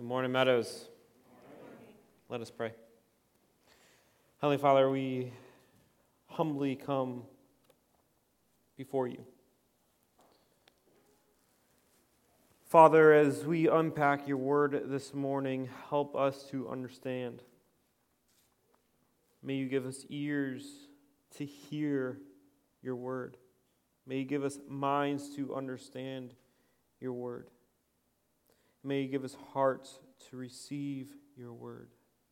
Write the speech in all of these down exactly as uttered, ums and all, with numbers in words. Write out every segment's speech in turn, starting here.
Good morning, Meadows. Let us pray. Heavenly Father, we humbly come before you. Father, as we unpack your word this morning, help us to understand. May you give us ears to hear your word. May you give us minds to understand your word. May you give us hearts to receive your word.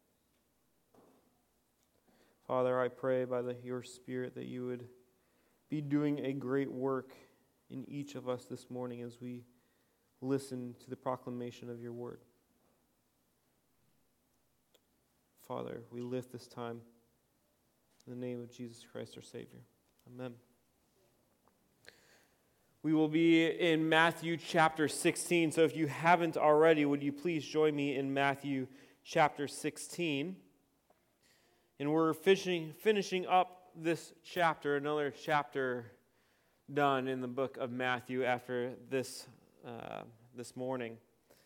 Father, I pray by the, your Spirit that you would be doing a great work in each of us this morning as we listen to the proclamation of your word. Father, we lift this time in the name of Jesus Christ, our Savior. Amen. We will be in Matthew chapter sixteen, so if you haven't already, would you please join me in Matthew chapter sixteen? And we're finishing, finishing up this chapter, another chapter done in the book of Matthew after this, uh, this morning.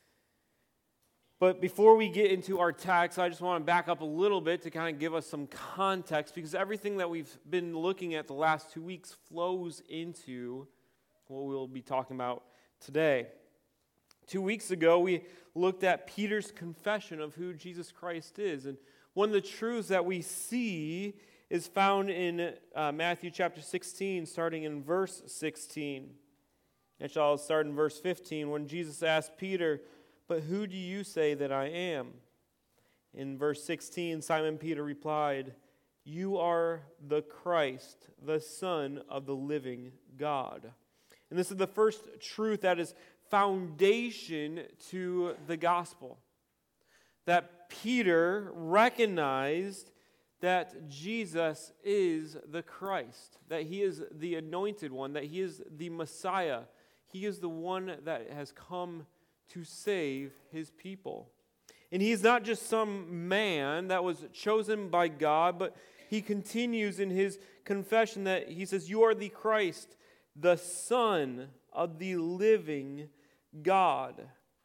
But before we get into our text, I just want to back up a little bit to kind of give us some context, because everything that we've been looking at the last two weeks flows into what we'll be talking about today. Two weeks ago, we looked at Peter's confession of who Jesus Christ is. And one of the truths that we see is found in uh, Matthew chapter sixteen, starting in verse sixteen. And I'll start in verse fifteen, when Jesus asked Peter, "But who do you say that I am?" In verse sixteen, Simon Peter replied, "You are the Christ, the Son of the living God." And this is the first truth that is foundation to the gospel. That Peter recognized that Jesus is the Christ, that he is the anointed one, that he is the Messiah. He is the one that has come to save his people. And he is not just some man that was chosen by God, but he continues in his confession that he says, "You are the Christ, the Son of the living God."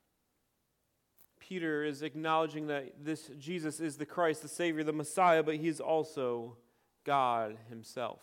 Peter is acknowledging that this Jesus is the Christ, the Savior, the Messiah, but he is also God himself.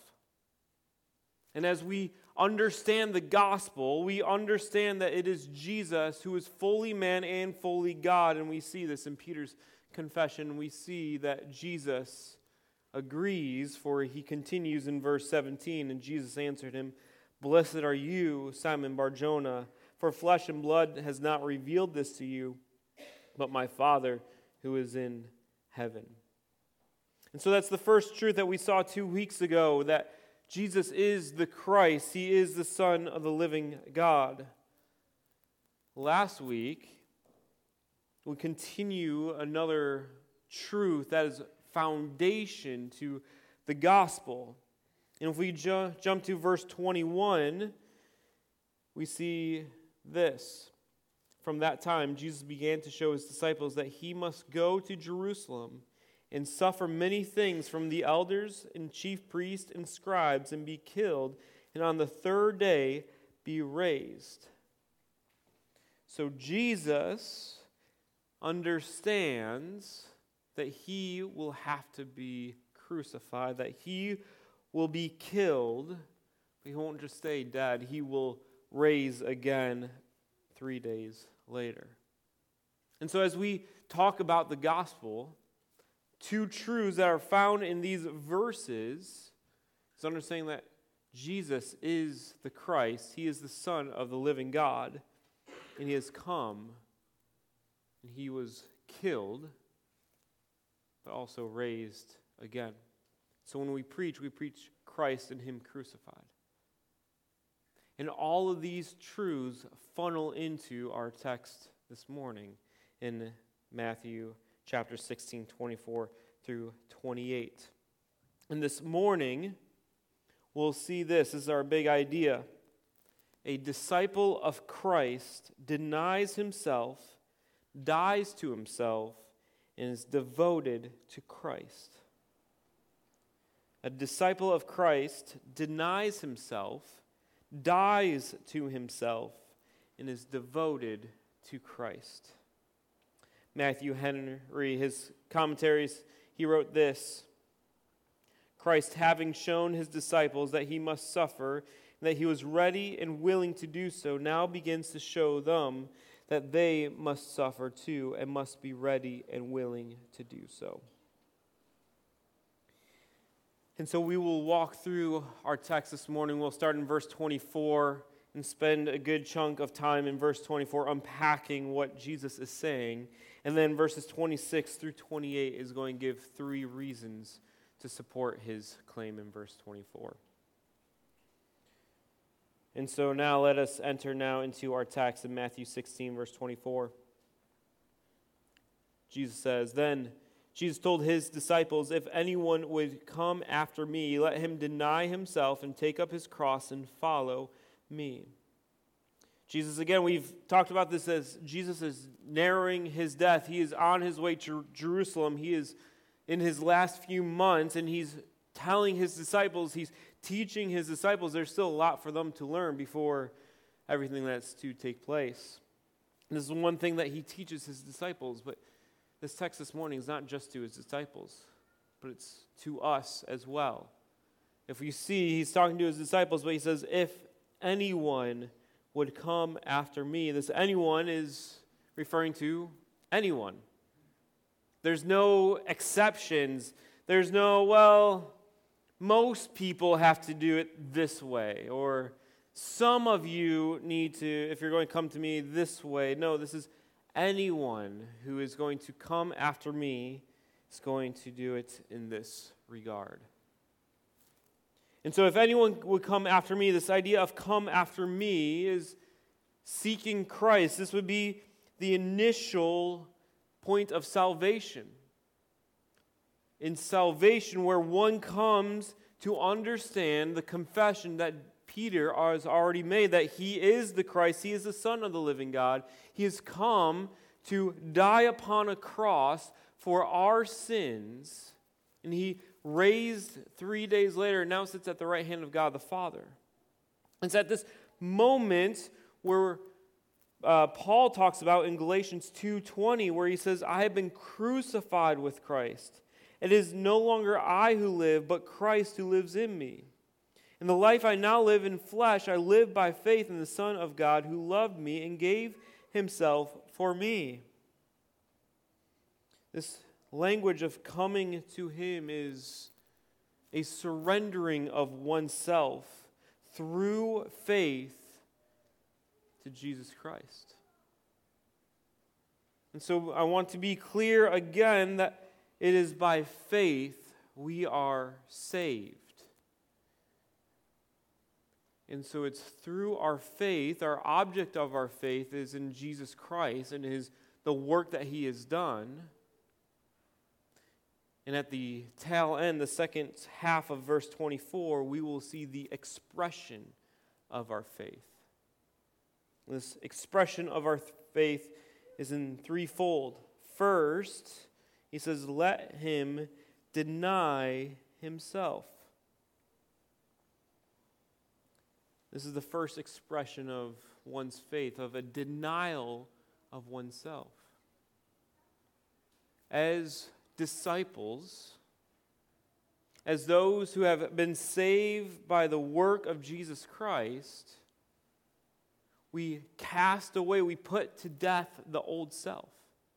And as we understand the gospel, we understand that it is Jesus who is fully man and fully God, and we see this in Peter's confession. We see that Jesus agrees, for he continues in verse seventeen, and Jesus answered him, "Blessed are you, Simon Bar-Jonah, for flesh and blood has not revealed this to you, but my Father who is in heaven." And so that's the first truth that we saw two weeks ago, that Jesus is the Christ. He is the Son of the living God. Last week, we continue another truth that is foundation to the gospel. And if we ju- jump to verse twenty-one, we see this. From that time, Jesus began to show his disciples that he must go to Jerusalem and suffer many things from the elders and chief priests and scribes and be killed, and on the third day be raised. So Jesus understands that he will have to be crucified, that he will be killed, but he won't just stay dead. He will raise again three days later. And so as we talk about the gospel, two truths that are found in these verses is understanding that Jesus is the Christ. He is the Son of the living God, and he has come, and he was killed, but also raised again. So when we preach, we preach Christ and him crucified. And all of these truths funnel into our text this morning in Matthew chapter sixteen, twenty-four through twenty-eight. And this morning, we'll see this. This is our big idea. A disciple of Christ denies himself, dies to himself, and is devoted to Christ. A disciple of Christ denies himself, dies to himself, and is devoted to Christ. Matthew Henry, his commentaries, he wrote this: Christ, having shown his disciples that he must suffer, and that he was ready and willing to do so, now begins to show them that they must suffer too, and must be ready and willing to do so. And so we will walk through our text this morning. We'll start in verse twenty-four and spend a good chunk of time in verse twenty-four unpacking what Jesus is saying. And then verses twenty-six through twenty-eight is going to give three reasons to support his claim in verse twenty-four. And so now let us enter now into our text in Matthew sixteen, verse twenty-four. Jesus says, Then Jesus told his disciples, If anyone would come after me, let him deny himself and take up his cross and follow me. Jesus, again, we've talked about this as Jesus is narrowing his death. He is on his way to Jerusalem. He is in his last few months, and he's telling his disciples, he's teaching his disciples. There's still a lot for them to learn before everything that's to take place. And this is one thing that he teaches his disciples, but this text this morning is not just to his disciples, but it's to us as well. If we see, he's talking to his disciples, but he says, if anyone would come after me. This anyone is referring to anyone. There's no exceptions. There's no, well, most people have to do it this way, or some of you need to, if you're going to come to me this way. No, this is anyone who is going to come after me is going to do it in this regard. And so if anyone would come after me, this idea of come after me is seeking Christ. This would be the initial point of salvation. In salvation, where one comes to understand the confession that Peter has already made, that he is the Christ, he is the Son of the living God. He has come to die upon a cross for our sins, and he raised three days later, and now sits at the right hand of God the Father. It's at this moment where uh, Paul talks about in Galatians two twenty, where he says, I have been crucified with Christ. It is no longer I who live, but Christ who lives in me. In the life I now live in flesh, I live by faith in the Son of God who loved me and gave himself for me. This language of coming to him is a surrendering of oneself through faith to Jesus Christ. And so I want to be clear again that it is by faith we are saved. And so it's through our faith, our object of our faith is in Jesus Christ and his the work that he has done. And at the tail end, the second half of verse twenty-four, we will see the expression of our faith. This expression of our faith is in threefold. First, he says, let him deny himself. This is the first expression of one's faith, of a denial of oneself. As disciples, as those who have been saved by the work of Jesus Christ, we cast away, we put to death the old self.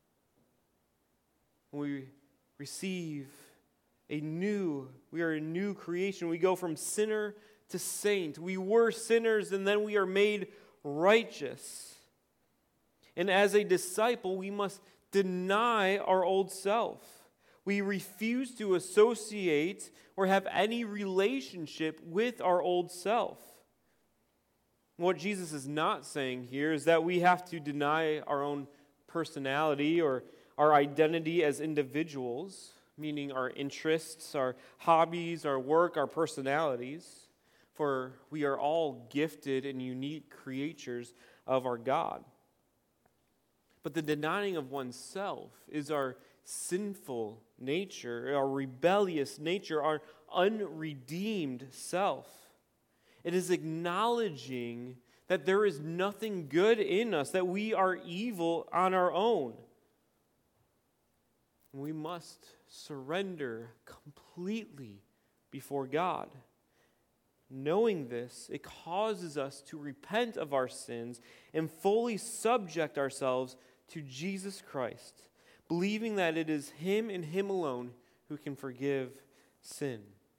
We receive a new, we are a new creation. We go from sinner to saint. We were sinners and then we are made righteous. And as a disciple, we must deny our old self. We refuse to associate or have any relationship with our old self. What Jesus is not saying here is that we have to deny our own personality or our identity as individuals, meaning our interests, our hobbies, our work, our personalities, for we are all gifted and unique creatures of our God. But the denying of oneself is our sinful nature, our rebellious nature, our unredeemed self. It is acknowledging that there is nothing good in us, that we are evil on our own. And we must surrender completely before God. Knowing this, it causes us to repent of our sins and fully subject ourselves to Jesus Christ, believing that it is Him and Him alone who can forgive sin.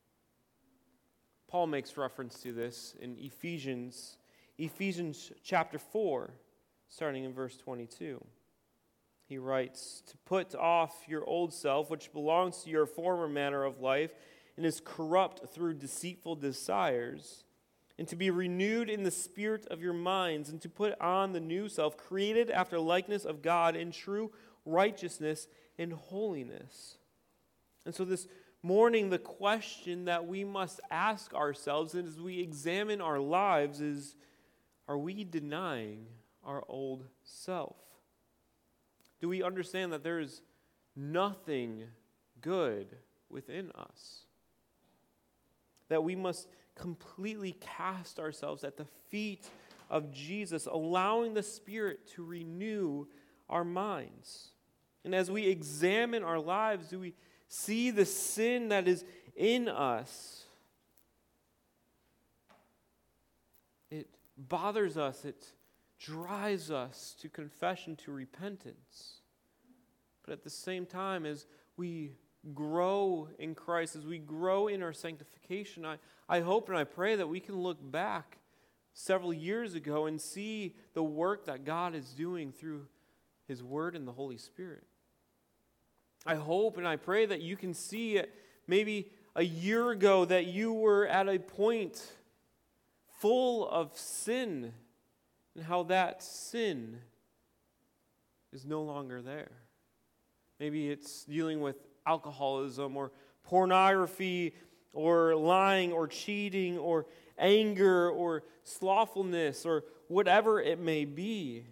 Paul makes reference to this in Ephesians, Ephesians chapter four, starting in verse twenty-two. He writes, "To put off your old self, which belongs to your former manner of life, and is corrupt through deceitful desires, and to be renewed in the spirit of your minds, and to put on the new self, created after likeness of God in true righteousness and holiness." And so this morning, the question that we must ask ourselves as we examine our lives is, are we denying our old self? Do we understand that there is nothing good within us? That we must completely cast ourselves at the feet of Jesus, allowing the Spirit to renew our minds. And as we examine our lives, do we see the sin that is in us? It bothers us. It drives us to confession, to repentance. But at the same time, as we grow in Christ, as we grow in our sanctification, I, I hope and I pray that we can look back several years ago and see the work that God is doing through His Word and the Holy Spirit. I hope and I pray that you can see it maybe a year ago that you were at a point full of sin and how that sin is no longer there. Maybe it's dealing with alcoholism or pornography or lying or cheating or anger or slothfulness or whatever it may be.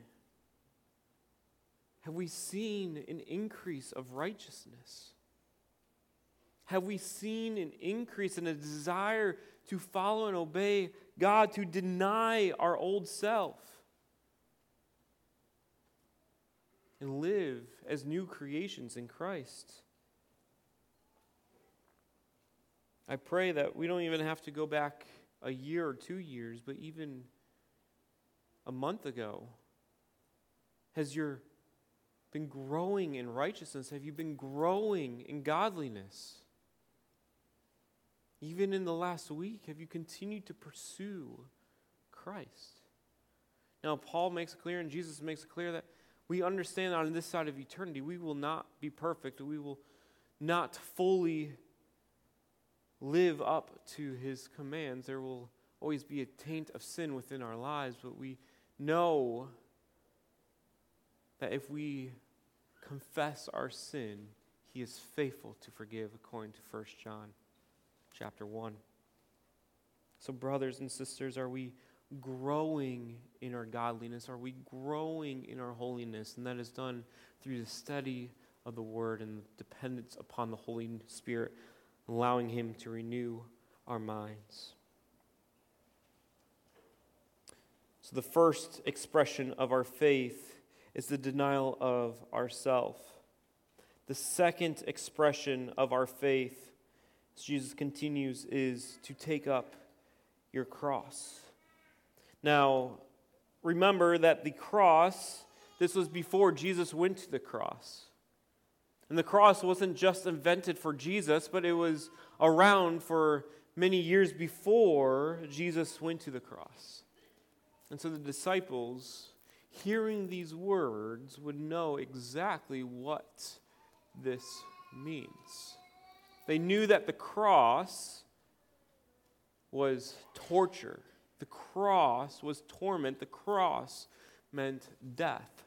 Have we seen an increase of righteousness? Have we seen an increase in a desire to follow and obey God, to deny our old self and live as new creations in Christ? I pray that we don't even have to go back a year or two years, but even a month ago. Has your been growing in righteousness? Have you been growing in godliness? Even in the last week, have you continued to pursue Christ? Now, Paul makes it clear and Jesus makes it clear that we understand that on this side of eternity, we will not be perfect. We will not fully live up to His commands. There will always be a taint of sin within our lives, but we know that if we confess our sin, He is faithful to forgive, according to First John chapter one. So brothers and sisters, are we growing in our godliness? Are we growing in our holiness? And that is done through the study of the Word and the dependence upon the Holy Spirit, allowing Him to renew our minds. So the first expression of our faith is the denial of ourself. The second expression of our faith, as Jesus continues, is to take up your cross. Now, remember that the cross, this was before Jesus went to the cross. And the cross wasn't just invented for Jesus, but it was around for many years before Jesus went to the cross. And so the disciples, hearing these words, would know exactly what this means. They knew that the cross was torture. The cross was torment. The cross meant death.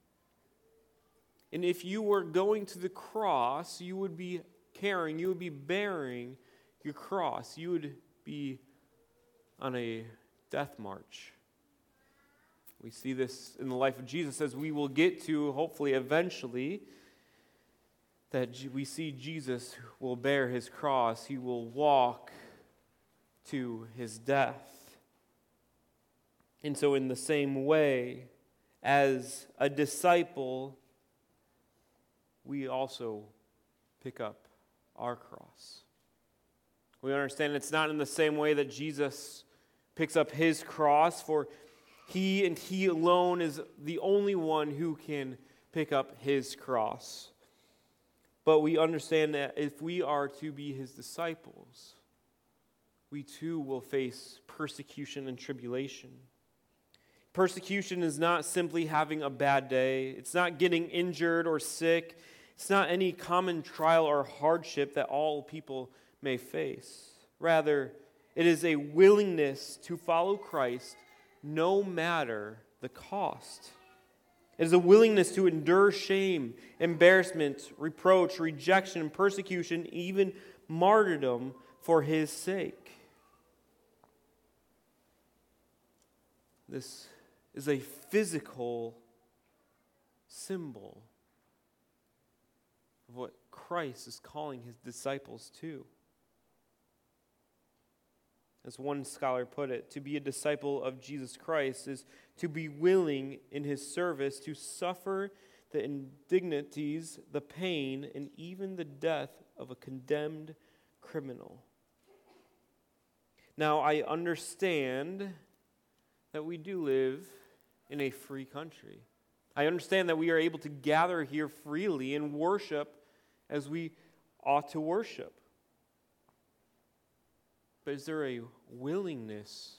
And if you were going to the cross, you would be carrying, you would be bearing your cross. You would be on a death march. We see this in the life of Jesus, as we will get to, hopefully, eventually, that we see Jesus will bear His cross. He will walk to His death. And so in the same way, as a disciple, we also pick up our cross. We understand it's not in the same way that Jesus picks up his cross, for he and he alone is the only one who can pick up his cross. But we understand that if we are to be his disciples, we too will face persecution and tribulation. Persecution is not simply having a bad day. It's not getting injured or sick. It's not any common trial or hardship that all people may face. Rather, it is a willingness to follow Christ no matter the cost. It is a willingness to endure shame, embarrassment, reproach, rejection, persecution, even martyrdom for his sake. This is a physical symbol of what Christ is calling his disciples to. As one scholar put it, to be a disciple of Jesus Christ is to be willing in his service to suffer the indignities, the pain, and even the death of a condemned criminal. Now, I understand that we do live in a free country. I understand that we are able to gather here freely and worship as we ought to worship. But is there a willingness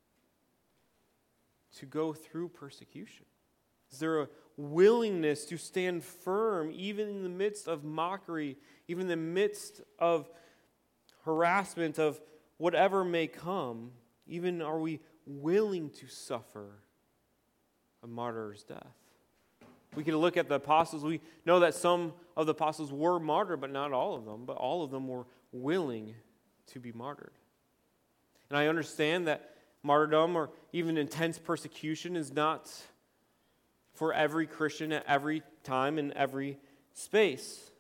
to go through persecution? Is there a willingness to stand firm even in the midst of mockery, even in the midst of harassment, of whatever may come? Even are we willing to suffer a martyr's death? We can look at the apostles. We know that some of the apostles were martyred, but not all of them. But all of them were willing to be martyred. And I understand that martyrdom or even intense persecution is not for every Christian at every time in every space.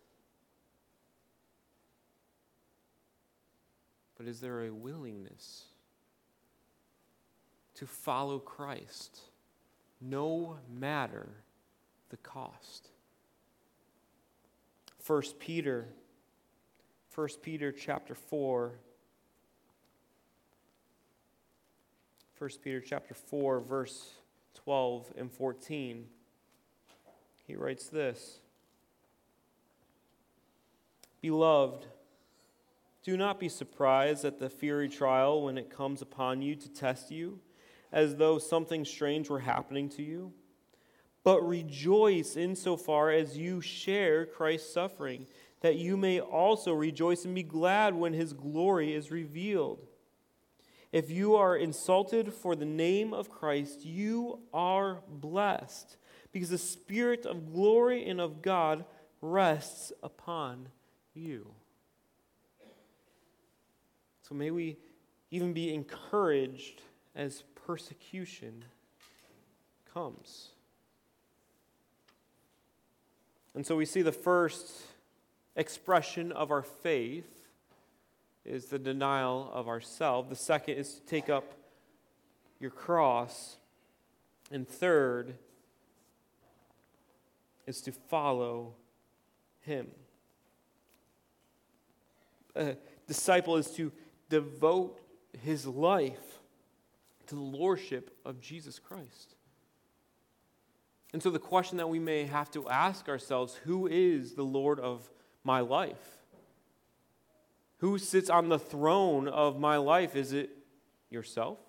But is there a willingness to follow Christ no matter the cost? First Peter, First Peter chapter four. First Peter chapter four, verse twelve and fourteen. He writes this: Beloved, do not be surprised at the fiery trial when it comes upon you to test you, as though something strange were happening to you. But rejoice insofar as you share Christ's suffering, that you may also rejoice and be glad when his glory is revealed. If you are insulted for the name of Christ, you are blessed, because the Spirit of glory and of God rests upon you. So may we even be encouraged as persecution comes. And so we see the first expression of our faith is the denial of ourselves. The second is to take up your cross. And third is to follow him. A disciple is to devote his life to the lordship of Jesus Christ. And so the question that we may have to ask ourselves, who is the Lord of my life? Who sits on the throne of my life? Is it yourself?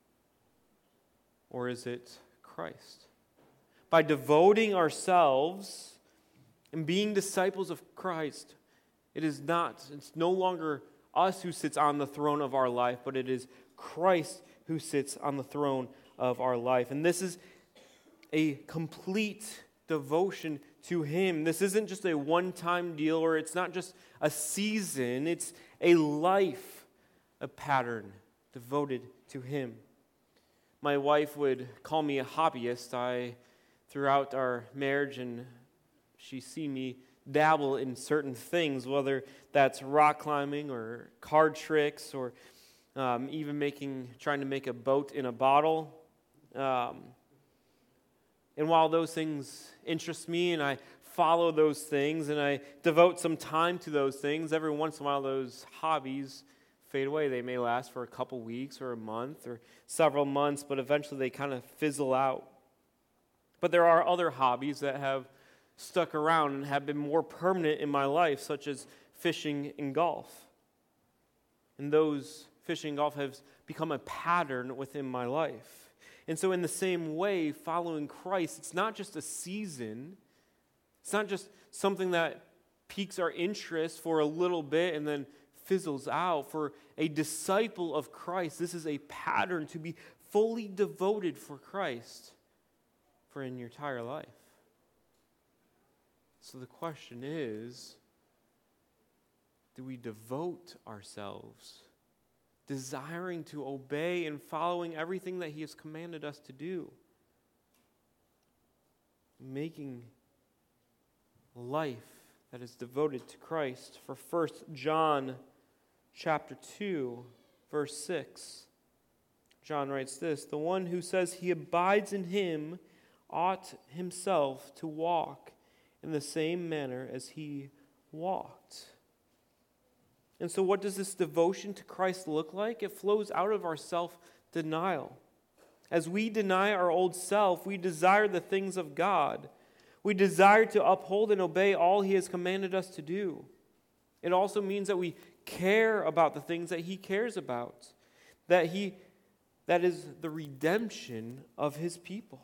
Or is it Christ? By devoting ourselves and being disciples of Christ, it is not, it's no longer us who sits on the throne of our life, but it is Christ who sits on the throne of our life. And this is a complete devotion to him. This isn't just a one-time deal, or it's not just a season. It's a life, a pattern devoted to him. My wife would call me a hobbyist. I, throughout our marriage, and she see me dabble in certain things, whether that's rock climbing or card tricks, or um, even making, trying to make a boat in a bottle. Um, And while those things interest me and I follow those things and I devote some time to those things, every once in a while those hobbies fade away. They may last for a couple weeks or a month or several months, but eventually they kind of fizzle out. But there are other hobbies that have stuck around and have been more permanent in my life, such as fishing and golf. And those fishing and golf have become a pattern within my life. And so in the same way, following Christ, it's not just a season. It's not just something that piques our interest for a little bit and then fizzles out. For a disciple of Christ, this is a pattern to be fully devoted for Christ for in your entire life. So the question is, do we devote ourselves, desiring to obey and following everything that He has commanded us to do? Making life that is devoted to Christ. For First John chapter two, verse six, John writes this: "The one who says he abides in Him ought himself to walk in the same manner as He walked." And so what does this devotion to Christ look like? It flows out of our self-denial. As we deny our old self, we desire the things of God. We desire to uphold and obey all He has commanded us to do. It also means that we care about the things that He cares about, that He, that is the redemption of His people.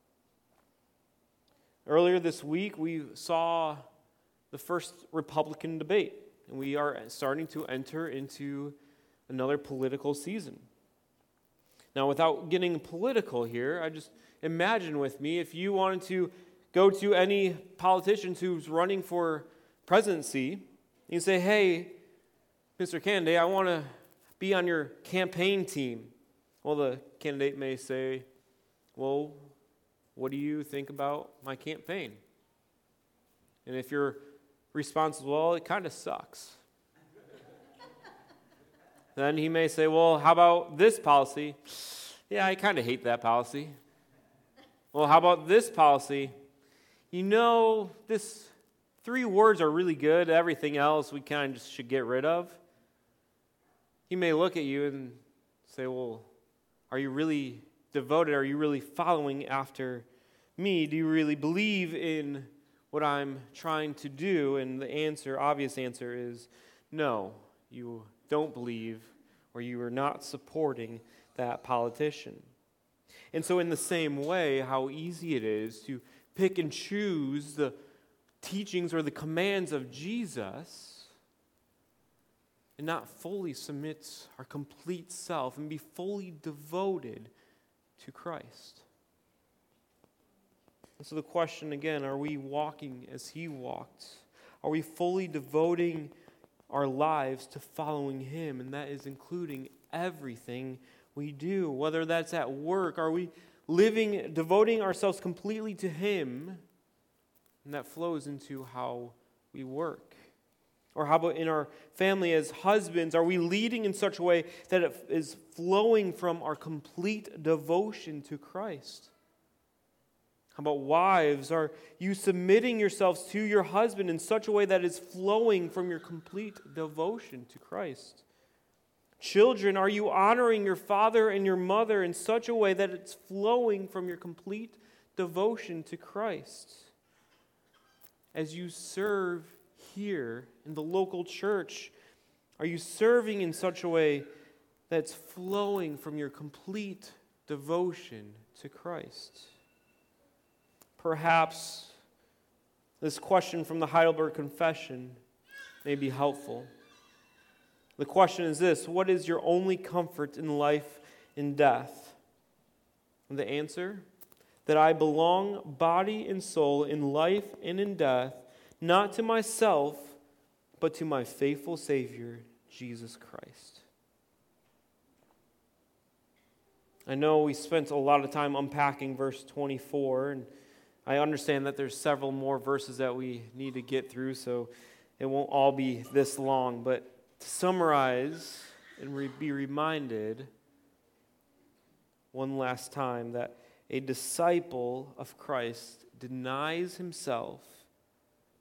Earlier this week, we saw the first Republican debate, and we are starting to enter into another political season. Now, without getting political here, I just imagine with me, if you wanted to go to any politician who's running for presidency, and you say, "Hey, Mister Candidate, I want to be on your campaign team." Well, the candidate may say, "Well, what do you think about my campaign?" And if your response is, "Well, it kind of sucks," then he may say, "Well, how about this policy?" "Yeah, I kind of hate that policy." "Well, how about this policy?" "You know, this three words are really good. Everything else we kind of just should get rid of." He may look at you and say, "Well, are you really devoted? Are you really following after me? Do you really believe in what I'm trying to do?" And the answer, obvious answer, is no, you don't believe, or you are not supporting that politician. And so in the same way, how easy it is to pick and choose the teachings or the commands of Jesus and not fully submit our complete self and be fully devoted to Christ. And so the question again, are we walking as He walked? Are we fully devoting our lives to following Him? And that is including everything we do. Whether that's at work, are we living, devoting ourselves completely to Him? And that flows into how we work. Or how about in our family as husbands? Are we leading in such a way that it is flowing from our complete devotion to Christ? How about wives? Are you submitting yourselves to your husband in such a way that is flowing from your complete devotion to Christ? Children, are you honoring your father and your mother in such a way that it's flowing from your complete devotion to Christ? As you serve here in the local church, are you serving in such a way that's flowing from your complete devotion to Christ? Perhaps this question from the Heidelberg Confession may be helpful. The question is this: what is your only comfort in life and death? And the answer: that I belong body and soul in life and in death, not to myself, but to my faithful Savior, Jesus Christ. I know we spent a lot of time unpacking verse twenty-four, and I understand that there's several more verses that we need to get through, so it won't all be this long. But to summarize and re- be reminded one last time that a disciple of Christ denies himself,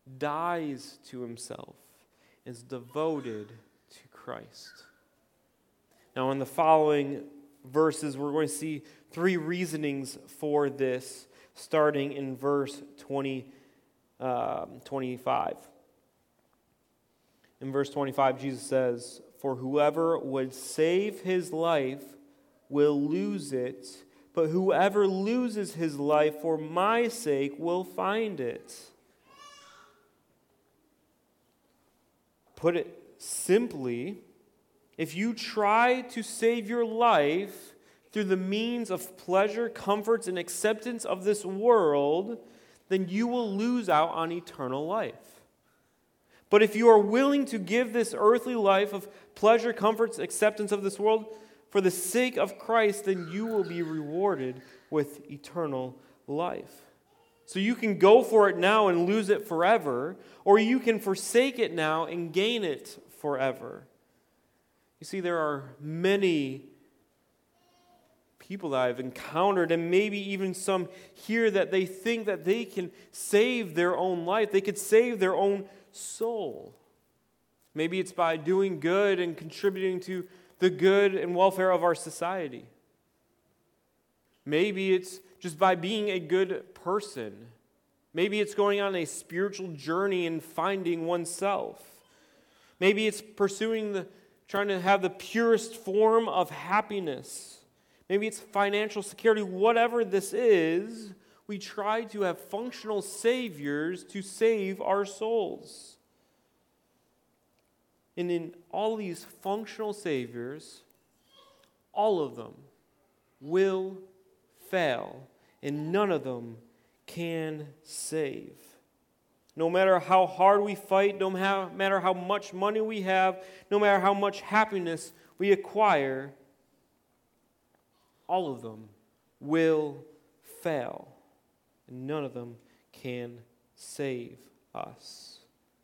dies to himself, is devoted to Christ. Now, in the following verses, we're going to see three reasonings for this, starting in verse twenty, um, twenty-five. In verse twenty-five, Jesus says, "For whoever would save his life will lose it, but whoever loses his life for my sake will find it." Put it simply, if you try to save your life through the means of pleasure, comforts, and acceptance of this world, then you will lose out on eternal life. But if you are willing to give this earthly life of pleasure, comforts, acceptance of this world for the sake of Christ, then you will be rewarded with eternal life. So you can go for it now and lose it forever, or you can forsake it now and gain it forever. You see, there are many people that I've encountered, and maybe even some here, that they think that they can save their own life. They could save their own soul. Maybe it's by doing good and contributing to the good and welfare of our society. Maybe it's just by being a good person. Maybe it's going on a spiritual journey and finding oneself. Maybe it's pursuing the, trying to have the purest form of happiness. Maybe it's financial security. Whatever this is, we try to have functional saviors to save our souls. And in all these functional saviors, all of them will fail, and none of them can save. No matter how hard we fight, no matter how much money we have, no matter how much happiness we acquire, all of them will fail, and none of them can save us.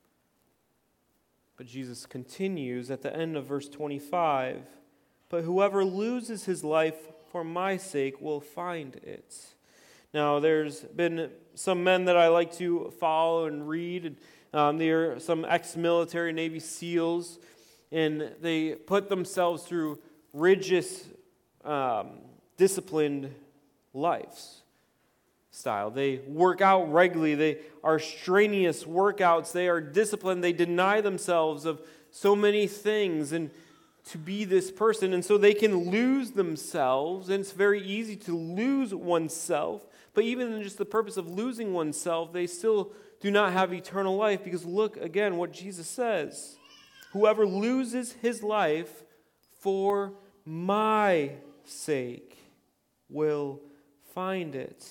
But Jesus continues at the end of verse twenty-five, "But whoever loses his life for my sake will find it." Now, there's been some men that I like to follow and read. Um, they are some ex-military Navy SEALs, and they put themselves through rigorous, um, disciplined lives. Style. They work out regularly. They are strenuous workouts. They are disciplined. They deny themselves of so many things and to be this person. And so they can lose themselves. And it's very easy to lose oneself. But even in just the purpose of losing oneself, they still do not have eternal life. Because look again what Jesus says. Whoever loses his life for my sake will find it.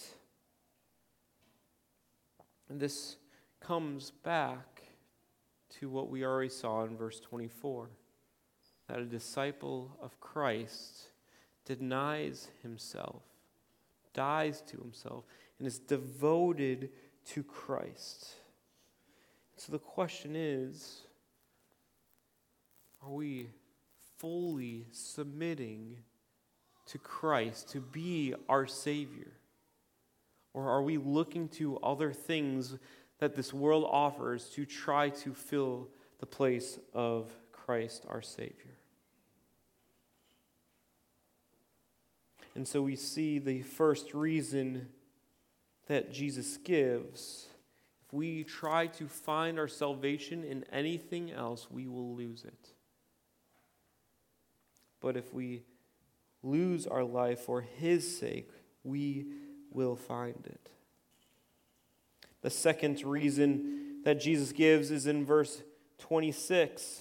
And this comes back to what we already saw in verse twenty-four, that a disciple of Christ denies himself, dies to himself, and is devoted to Christ. So the question is, are we fully submitting to Christ to be our Savior? Or are we looking to other things that this world offers to try to fill the place of Christ our Savior? And so we see the first reason that Jesus gives. If we try to find our salvation in anything else, we will lose it. But if we lose our life for his sake, we will find it. The second reason that Jesus gives is in verse twenty-six.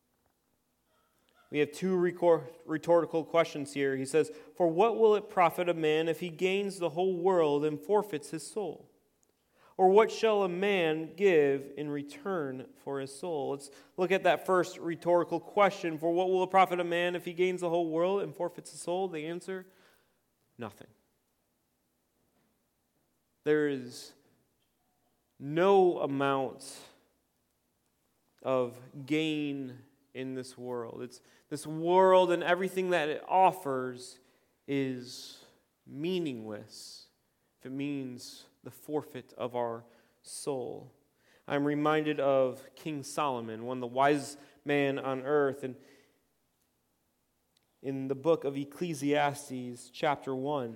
We have two rhetorical questions here. He says, "For what will it profit a man if he gains the whole world and forfeits his soul? Or what shall a man give in return for his soul?" Let's look at that first rhetorical question. For what will it profit a man if he gains the whole world and forfeits his soul? The answer, nothing. There is no amount of gain in this world. It's this world and everything that it offers is meaningless if it means the forfeit of our soul. I'm reminded of King Solomon, one of the wisest men on earth. And in the book of Ecclesiastes, chapter one,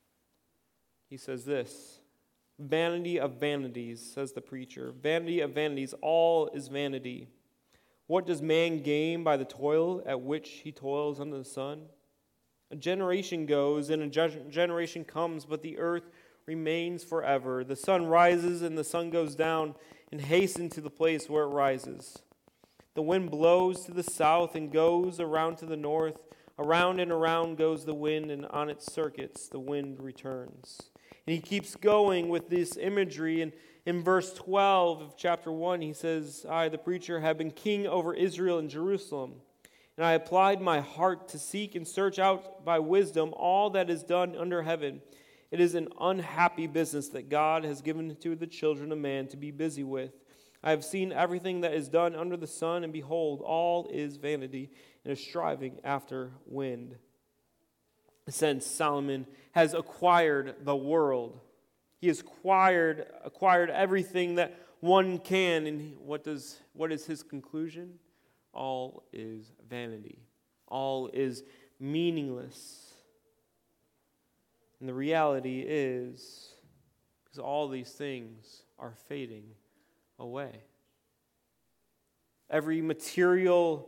he says this, "Vanity of vanities," says the preacher, "vanity of vanities, all is vanity. What does man gain by the toil at which he toils under the sun? A generation goes and a ge- generation comes, but the earth remains forever. The sun rises and the sun goes down and hastens to the place where it rises. The wind blows to the south and goes around to the north. Around and around goes the wind, and on its circuits the wind returns." And he keeps going with this imagery. And in verse twelve of chapter one, he says, "I, the preacher, have been king over Israel and Jerusalem. And I applied my heart to seek and search out by wisdom all that is done under heaven. It is an unhappy business that God has given to the children of man to be busy with. I have seen everything that is done under the sun, and behold, all is vanity and is striving after wind." Since Solomon has acquired the world, he has acquired, acquired everything that one can, and what does what is his conclusion? All is vanity. All is meaningless. And the reality is, because all these things are fading away. Every material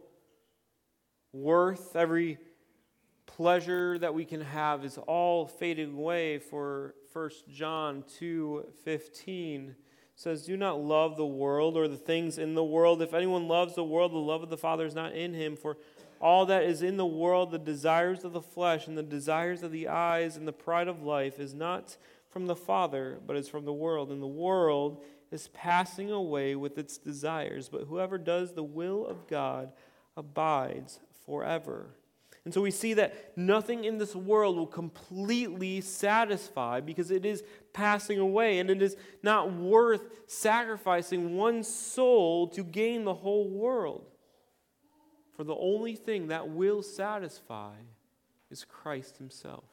worth, every pleasure that we can have is all fading away. For First John two fifteen says, "Do not love the world or the things in the world. If anyone loves the world, the love of the Father is not in him. For all that is in the world, the desires of the flesh and the desires of the eyes and the pride of life, is not from the Father, but is from the world. And the world is passing away with its desires, but whoever does the will of God abides forever." And so we see that nothing in this world will completely satisfy, because it is passing away, and it is not worth sacrificing one soul to gain the whole world. For the only thing that will satisfy is Christ himself.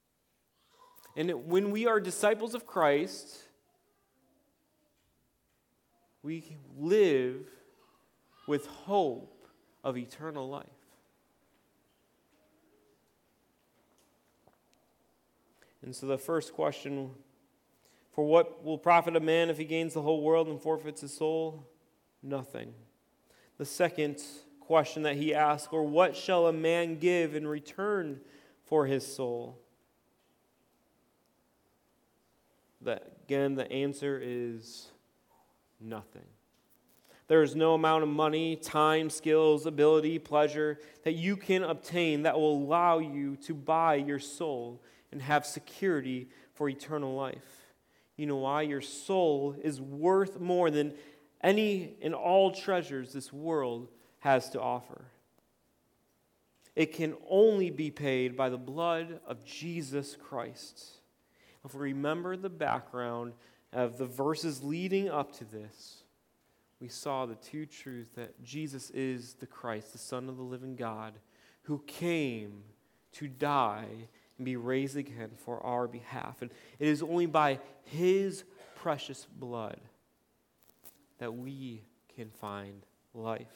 And it, when we are disciples of Christ, we live with hope of eternal life. And so the first question, for what will profit a man if he gains the whole world and forfeits his soul? Nothing. The second question that he asks, or what shall a man give in return for his soul? That, again, the answer is nothing. There is no amount of money, time, skills, ability, pleasure that you can obtain that will allow you to buy your soul and have security for eternal life. You know why? Your soul is worth more than any and all treasures this world has to offer. It can only be paid by the blood of Jesus Christ. If we remember the background of the verses leading up to this, we saw the two truths that Jesus is the Christ, the Son of the living God, who came to die and be raised again for our behalf. And it is only by his precious blood that we can find life.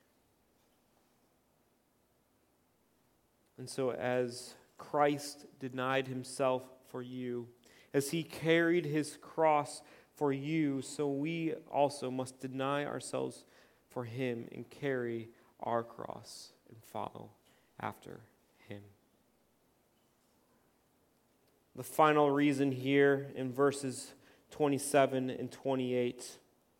And so as Christ denied himself for you, as he carried his cross for you, so we also must deny ourselves for him and carry our cross and follow after him. The final reason here in verses twenty-seven and twenty-eight,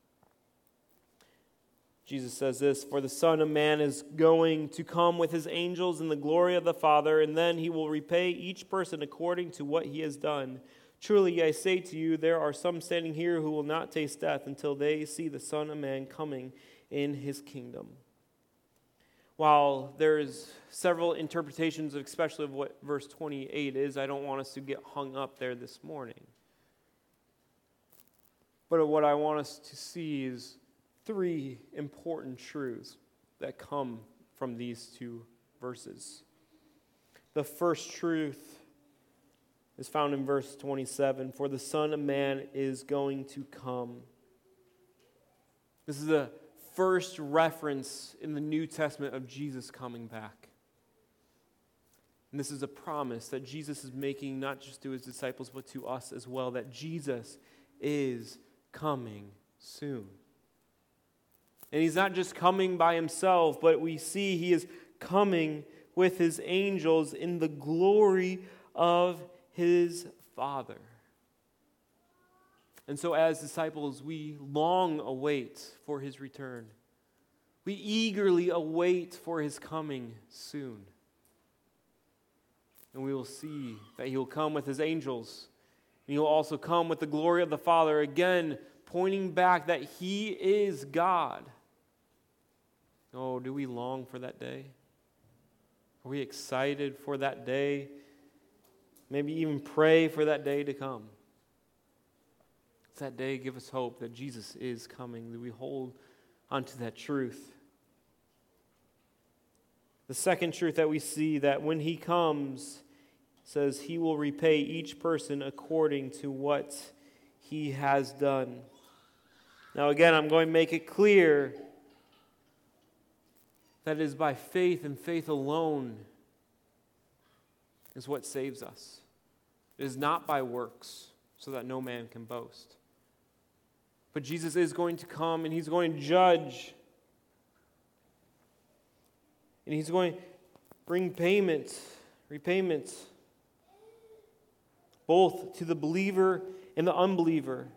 Jesus says this, "For the Son of Man is going to come with his angels in the glory of the Father, and then he will repay each person according to what he has done. Truly I say to you, there are some standing here who will not taste death until they see the Son of Man coming in his kingdom." While there's several interpretations, especially of what verse twenty-eight is, I don't want us to get hung up there this morning. But what I want us to see is three important truths that come from these two verses. The first truth is found in verse twenty-seven. "For the Son of Man is going to come." This is the first reference in the New Testament of Jesus coming back. And this is a promise that Jesus is making not just to his disciples, but to us as well, that Jesus is coming soon. And he's not just coming by himself, but we see he is coming with his angels in the glory of his Father. And so as disciples, we long await for his return. We eagerly await for his coming soon. And we will see that he will come with his angels. And he will also come with the glory of the Father, again pointing back that he is God. Oh, do we long for that day? Are we excited for that day? Maybe even pray for that day to come. That day give us hope that Jesus is coming, that we hold onto that truth. The second truth that we see, that when he comes, says he will repay each person according to what he has done. Now again, I'm going to make it clear that it is by faith and faith alone is what saves us. It is not by works, so that no man can boast. But Jesus is going to come and he's going to judge. And he's going to bring payment, repayment, both to the believer and the unbeliever.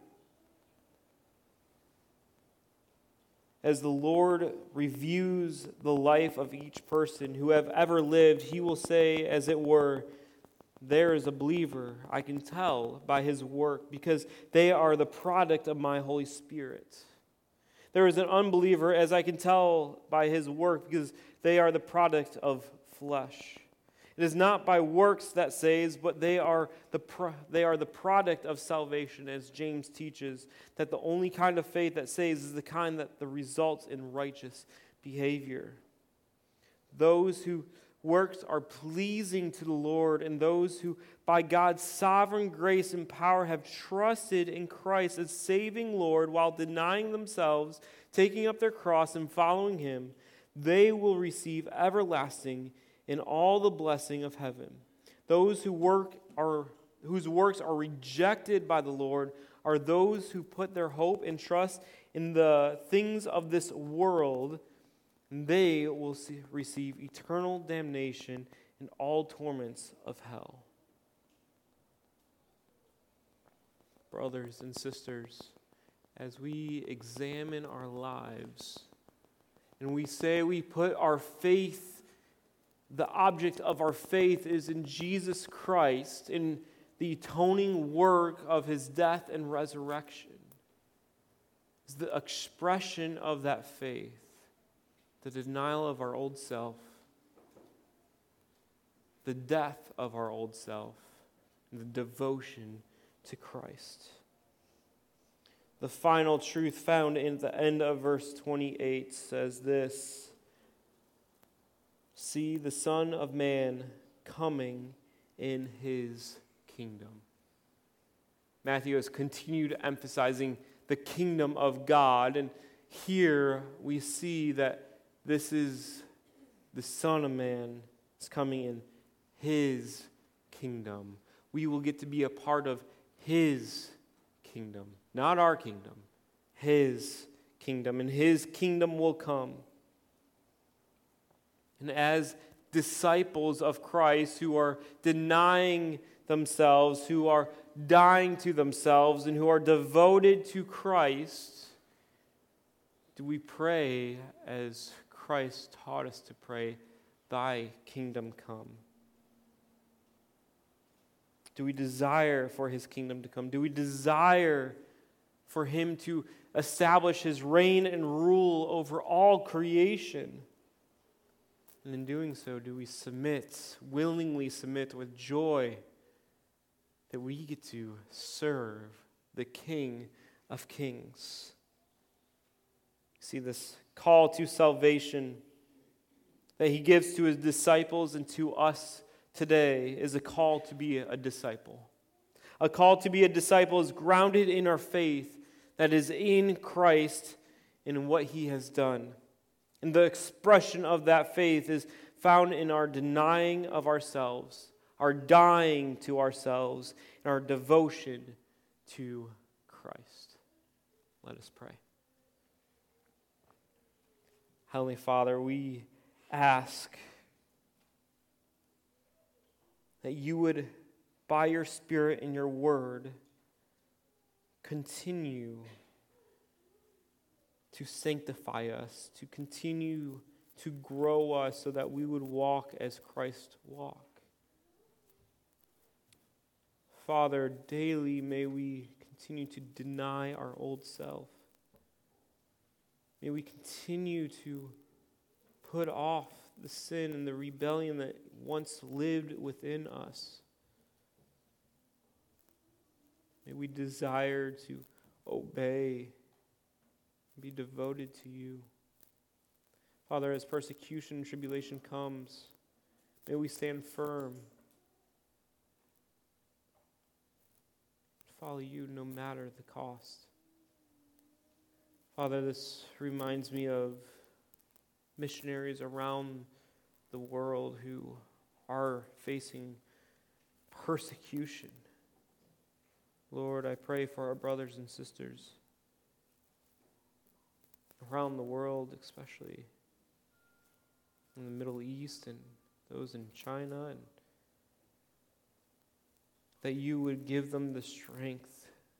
As the Lord reviews the life of each person who have ever lived, he will say, as it were, there is a believer, I can tell by his work, because they are the product of my Holy Spirit. There is an unbeliever, as I can tell by his work, because they are the product of flesh. It is not by works that saves, but they are the pro- they are the product of salvation, as James teaches, that the only kind of faith that saves is the kind that the results in righteous behavior. Those who works are pleasing to the Lord, and those who by God's sovereign grace and power have trusted in Christ as saving Lord while denying themselves, taking up their cross and following him, they will receive everlasting in all the blessing of heaven. Those who work are whose works are rejected by the Lord are those who put their hope and trust in the things of this world. They will see, receive eternal damnation and all torments of hell. Brothers and sisters, as we examine our lives and we say we put our faith, the object of our faith is in Jesus Christ, in the atoning work of his death and resurrection, is the expression of that faith. The denial of our old self, the death of our old self, and the devotion to Christ. The final truth found in the end of verse twenty-eight says this: see the Son of Man coming in his kingdom. Matthew has continued emphasizing the kingdom of God, and here we see that this is the Son of Man is coming in his kingdom. We will get to be a part of his kingdom, not our kingdom, his kingdom, and his kingdom will come. And as disciples of Christ who are denying themselves, who are dying to themselves, and who are devoted to Christ, do we pray as Christ taught us to pray, thy kingdom come? Do we desire for his kingdom to come? Do we desire for him to establish his reign and rule over all creation? And in doing so, do we submit, willingly submit with joy that we get to serve the King of Kings? See, this call to salvation that he gives to his disciples and to us today is a call to be a disciple. A call to be a disciple is grounded in our faith that is in Christ in what he has done. And the expression of that faith is found in our denying of ourselves, our dying to ourselves, and our devotion to Christ. Let us pray. Heavenly Father, we ask that you would, by your Spirit and your word, continue to sanctify us, to continue to grow us so that we would walk as Christ walked. Father, daily may we continue to deny our old self. May we continue to put off the sin and the rebellion that once lived within us. May we desire to obey and be devoted to you. Father, as persecution and tribulation comes, may we stand firm. Follow you no matter the cost. Father, this reminds me of missionaries around the world who are facing persecution. Lord, I pray for our brothers and sisters around the world, especially in the Middle East and those in China, and that you would give them the strength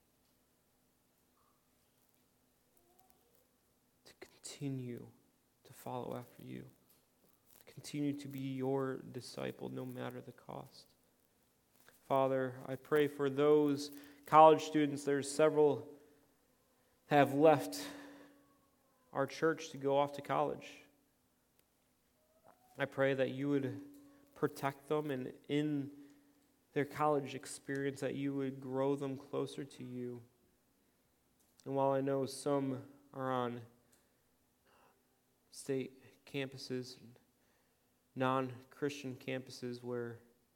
to continue to follow after you, to continue to be your disciple no matter the cost. Father, I pray for those college students. There's several have left our church to go off to college. I pray that you would protect them, and in their college experience that you would grow them closer to you. And while I know some are on state campuses and non-Christian campuses where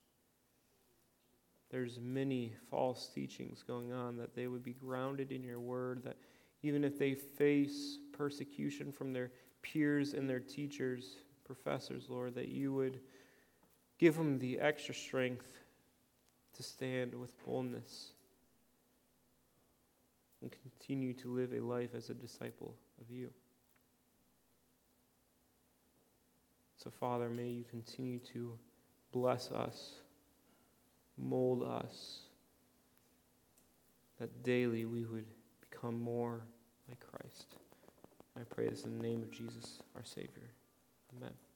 there's many false teachings going on, that they would be grounded in your word, that even if they face persecution from their peers and their teachers, professors, Lord, that you would give them the extra strength to stand with boldness and continue to live a life as a disciple of you. So, Father, may you continue to bless us, mold us, that daily we would become more like Christ. I pray this in the name of Jesus, our Savior. Amen.